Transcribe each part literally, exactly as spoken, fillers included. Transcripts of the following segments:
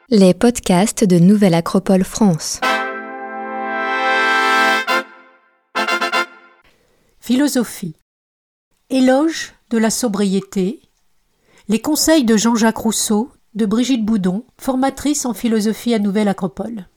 Les podcasts de Nouvelle Acropole France. Philosophie. Éloge de la sobriété. Les conseils de Jean-Jacques Rousseau, de Brigitte Boudon, formatrice en philosophie à Nouvelle Acropole.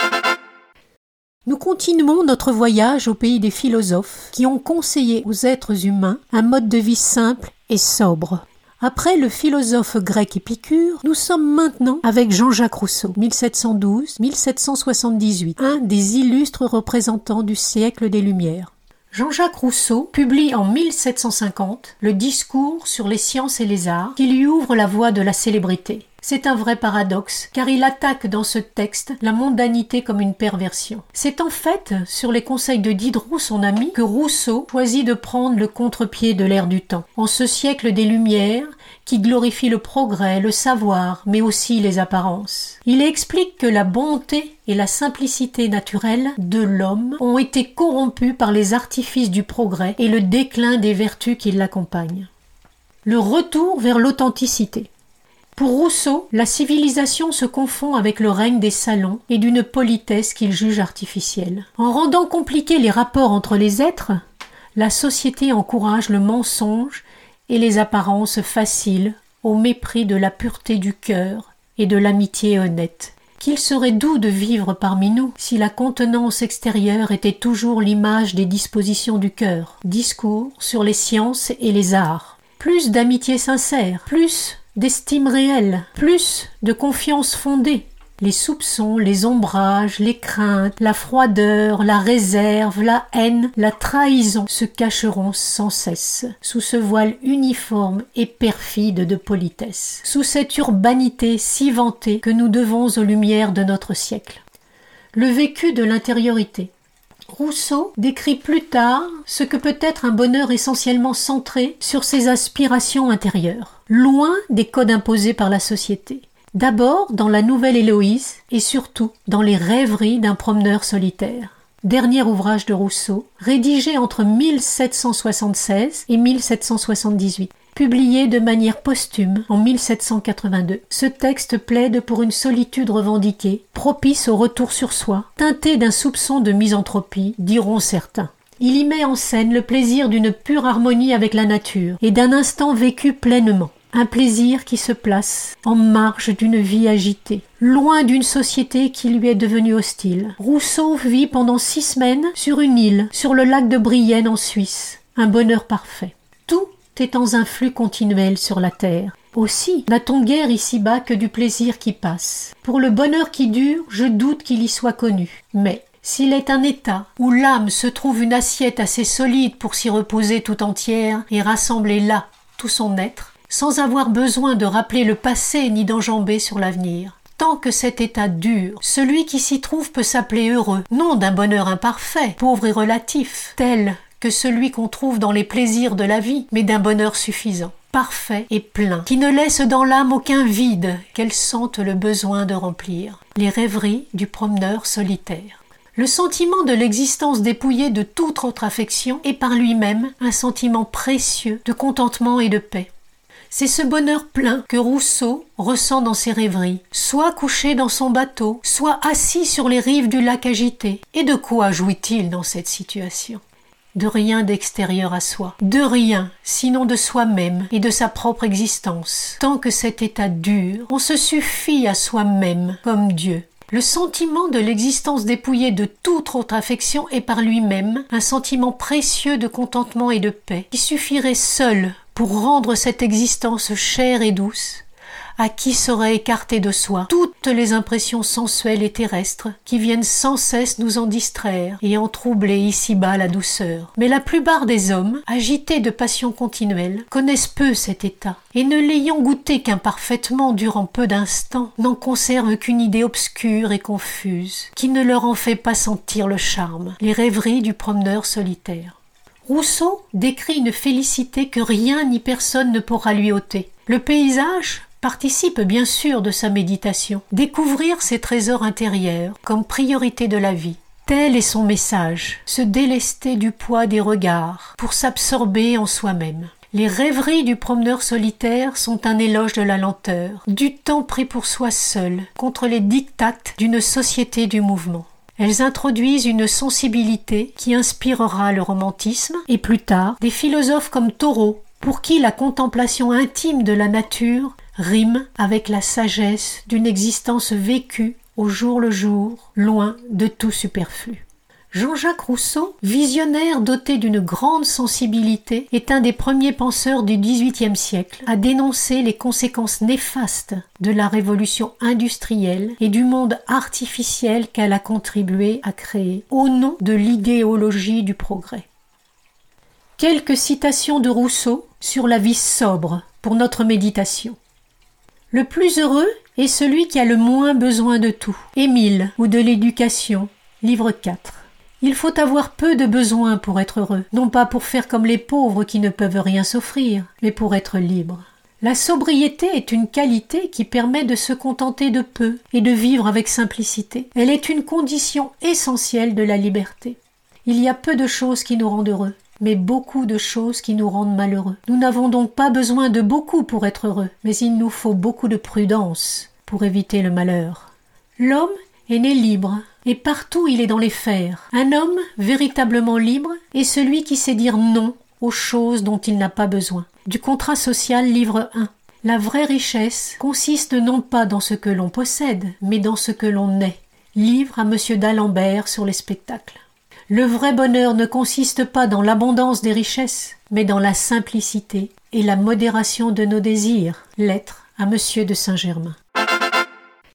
Nous continuons notre voyage au pays des philosophes qui ont conseillé aux êtres humains un mode de vie simple et sobre. Après le philosophe grec Épicure, nous sommes maintenant avec Jean-Jacques Rousseau, mille sept cent douze à mille sept cent soixante-dix-huit, un des illustres représentants du siècle des Lumières. Jean-Jacques Rousseau publie en mille sept cent cinquante le discours sur les sciences et les arts qui lui ouvre la voie de la célébrité. C'est un vrai paradoxe, car il attaque dans ce texte la mondanité comme une perversion. C'est en fait sur les conseils de Diderot, son ami, que Rousseau choisit de prendre le contre-pied de l'ère du temps. En ce siècle des Lumières, qui glorifie le progrès, le savoir, mais aussi les apparences. Il explique que la bonté et la simplicité naturelle de l'homme ont été corrompues par les artifices du progrès et le déclin des vertus qui l'accompagnent. Le retour vers l'authenticité. Pour Rousseau, la civilisation se confond avec le règne des salons et d'une politesse qu'il juge artificielle. En rendant compliqués les rapports entre les êtres, la société encourage le mensonge et les apparences faciles au mépris de la pureté du cœur et de l'amitié honnête. Qu'il serait doux de vivre parmi nous si la contenance extérieure était toujours l'image des dispositions du cœur. Discours sur les sciences et les arts. Plus d'amitié sincère, plus d'estime réelle, plus de confiance fondée. Les soupçons, les ombrages, les craintes, la froideur, la réserve, la haine, la trahison se cacheront sans cesse sous ce voile uniforme et perfide de politesse, sous cette urbanité si vantée que nous devons aux lumières de notre siècle. Le vécu de l'intériorité. Rousseau décrit plus tard ce que peut être un bonheur essentiellement centré sur ses aspirations intérieures, loin des codes imposés par la société. D'abord dans la Nouvelle Héloïse et surtout dans les rêveries d'un promeneur solitaire. Dernier ouvrage de Rousseau, rédigé entre mille sept cent soixante-seize et mille sept cent soixante-dix-huit. Publié de manière posthume en mille sept cent quatre-vingt-deux. Ce texte plaide pour une solitude revendiquée, propice au retour sur soi, teinté d'un soupçon de misanthropie, diront certains. Il y met en scène le plaisir d'une pure harmonie avec la nature et d'un instant vécu pleinement. Un plaisir qui se place en marge d'une vie agitée, loin d'une société qui lui est devenue hostile. Rousseau vit pendant six semaines sur une île, sur le lac de Brienne en Suisse. Un bonheur parfait. Tout est dans un flux continuel sur la terre. Aussi, n'a-t-on guère ici-bas que du plaisir qui passe. Pour le bonheur qui dure, je doute qu'il y soit connu. Mais s'il est un état où l'âme se trouve une assiette assez solide pour s'y reposer tout entière et rassembler là tout son être, sans avoir besoin de rappeler le passé ni d'enjamber sur l'avenir. Tant que cet état dure, celui qui s'y trouve peut s'appeler heureux, non d'un bonheur imparfait, pauvre et relatif, tel que celui qu'on trouve dans les plaisirs de la vie, mais d'un bonheur suffisant, parfait et plein, qui ne laisse dans l'âme aucun vide qu'elle sente le besoin de remplir. Les rêveries du promeneur solitaire. Le sentiment de l'existence dépouillée de toute autre affection est par lui-même un sentiment précieux de contentement et de paix. C'est ce bonheur plein que Rousseau ressent dans ses rêveries, soit couché dans son bateau, soit assis sur les rives du lac agité. Et de quoi jouit-il dans cette situation ? De rien d'extérieur à soi, de rien, sinon de soi-même et de sa propre existence. Tant que cet état dure, on se suffit à soi-même comme Dieu. Le sentiment de l'existence dépouillée de toute autre affection est par lui-même un sentiment précieux de contentement et de paix, qui suffirait seul pour rendre cette existence chère et douce, à qui serait écartée de soi toutes les impressions sensuelles et terrestres qui viennent sans cesse nous en distraire et en troubler ici-bas la douceur. Mais la plupart des hommes, agités de passions continuelles, connaissent peu cet état, et ne l'ayant goûté qu'imparfaitement durant peu d'instants, n'en conservent qu'une idée obscure et confuse, qui ne leur en fait pas sentir le charme. Les rêveries du promeneur solitaire. Rousseau décrit une félicité que rien ni personne ne pourra lui ôter. Le paysage participe bien sûr de sa méditation. Découvrir ses trésors intérieurs comme priorité de la vie. Tel est son message, se délester du poids des regards pour s'absorber en soi-même. Les rêveries du promeneur solitaire sont un éloge de la lenteur, du temps pris pour soi seul, contre les dictats d'une société du mouvement. Elles introduisent une sensibilité qui inspirera le romantisme et plus tard des philosophes comme Thoreau, pour qui la contemplation intime de la nature rime avec la sagesse d'une existence vécue au jour le jour, loin de tout superflu. Jean-Jacques Rousseau, visionnaire doté d'une grande sensibilité, est un des premiers penseurs du dix-huitième siècle à dénoncer les conséquences néfastes de la révolution industrielle et du monde artificiel qu'elle a contribué à créer au nom de l'idéologie du progrès. Quelques citations de Rousseau sur la vie sobre pour notre méditation. Le plus heureux est celui qui a le moins besoin de tout. Émile ou de l'éducation, livre quatre. Il faut avoir peu de besoins pour être heureux, non pas pour faire comme les pauvres qui ne peuvent rien s'offrir, mais pour être libre. La sobriété est une qualité qui permet de se contenter de peu et de vivre avec simplicité. Elle est une condition essentielle de la liberté. Il y a peu de choses qui nous rendent heureux, mais beaucoup de choses qui nous rendent malheureux. Nous n'avons donc pas besoin de beaucoup pour être heureux, mais il nous faut beaucoup de prudence pour éviter le malheur. L'homme est né libre, et partout il est dans les fers. Un homme véritablement libre est celui qui sait dire non aux choses dont il n'a pas besoin. Du contrat social, livre un. La vraie richesse consiste non pas dans ce que l'on possède, mais dans ce que l'on est. Livre à Monsieur d'Alembert sur les spectacles. Le vrai bonheur ne consiste pas dans l'abondance des richesses, mais dans la simplicité et la modération de nos désirs. Lettre à Monsieur de Saint-Germain.